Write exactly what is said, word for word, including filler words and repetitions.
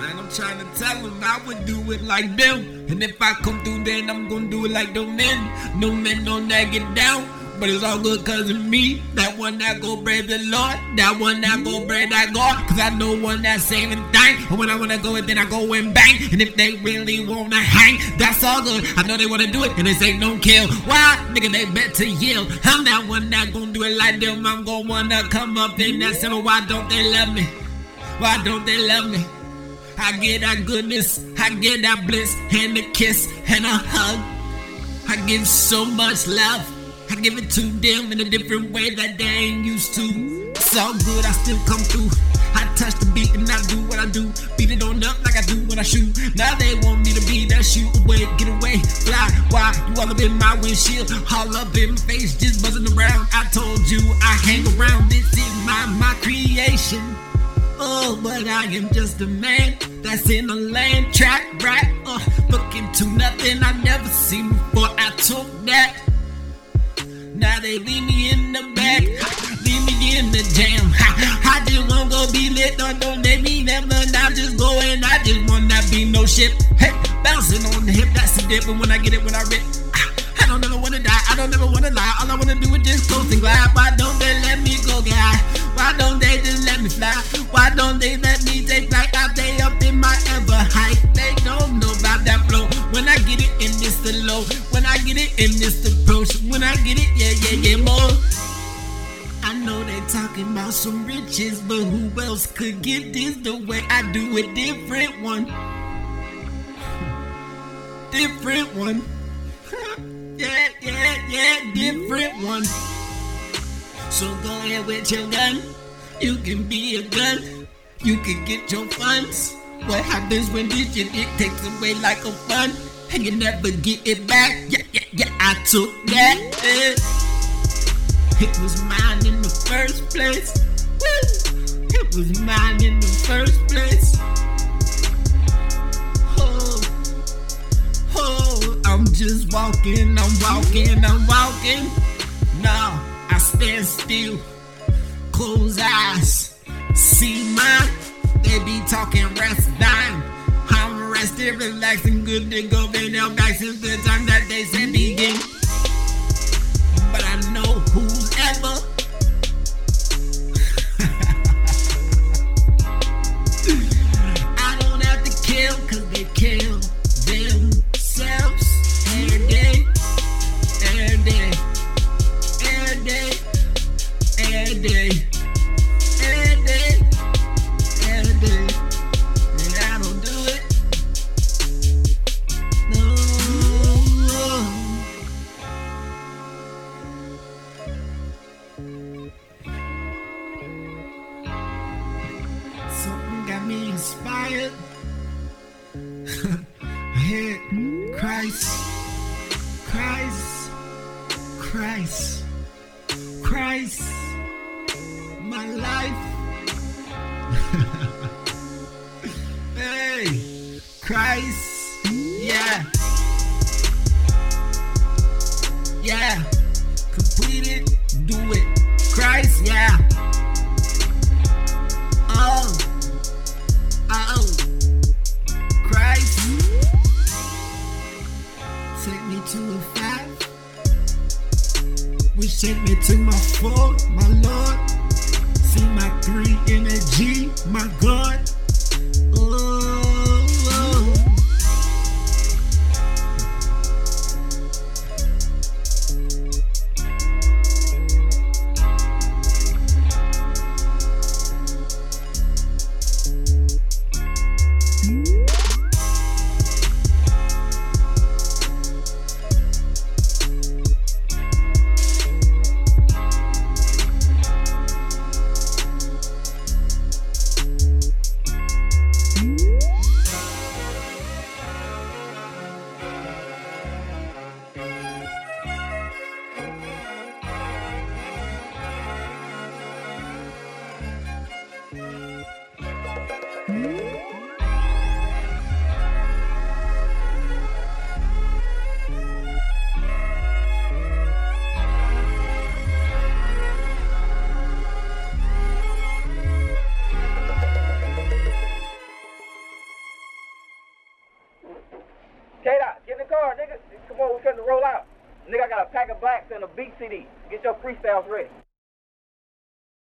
Man, I'm trying to tell them I would do it like them. And if I come through, then I'm gonna do it like them men. No men don't that get down. But it's all good cause of me. That one that go brave the Lord. That one that go brave that God. Cause I know one that's saving thing. And when I wanna go it, then I go and bang. And if they really wanna hang, that's all good. I know they wanna do it and they say don't kill. Why? Nigga, they bet to yield. I'm that one that gon' do it like them. I'm gon' wanna come up in that center. Why don't they love me? Why don't they love me? I get that goodness. I get that bliss. And a kiss and a hug. I give so much love. I give it to them in a different way that they ain't used to. It's all good, I still come through. I touch the beat and I do what I do. Beat it on up like I do when I shoot. Now they want me to be that shoot away, get away, fly. Why? You all up in my windshield, all up in my face, just buzzing around. I told you I hang around, this is my, my creation. Oh, but I am just a man that's in a land track, right? Uh, looking to nothing I never seen before. I took that. Now they leave me in the back, leave me in the jam. I just wanna go be lit, don't, don't let me never. Now just go and I just wanna be no shit. Hey, bouncing on the hip, that's the dip. And when I get it, when I rip, I don't ever wanna die, I don't ever wanna lie. All I wanna do is just coast and glide. Why don't they let me go, guy? Why don't they just let me fly? Why don't they let me take flight out they up in my ever height? They don't know about that flow. When I get it in this the low, when I get it in this the approach, when I get it, yeah, yeah, yeah, more. I know they talking about some riches, but who else could get this the way I do it? Different one, different one. Yeah, yeah, yeah, different one. So go ahead with your gun. You can be a gun. You can get your funds. What happens when this shit it takes away like a fun? And you never get it back. Yeah, yeah, yeah, I took that. Yeah. It was mine in the first place. Woo. It was mine in the first place. Oh, oh, I'm just walking, I'm walking, I'm walking. Now I stand still, close eyes, see mine. They be talking rest dying. I'm rested, relaxing, good to go. They now back since the time that they said begin. But I know who's ever. I don't have to kill, cause they kill themselves every day, every day, every day, every day, every day, every day. And I don't do it. No. Something got me inspired. Hit Christ, Christ, Christ, Christ, my life. Hey, Christ, yeah, yeah, complete it, do it, Christ, yeah. Oh, oh, Christ, take me to a five, which take me to my four, my Lord. See my three in a G, my God. Oh, oh. K-Dot, get in the car, nigga. Come on, we finna roll out. Nigga, I got a pack of blacks and a beat C D. Get your freestyles ready.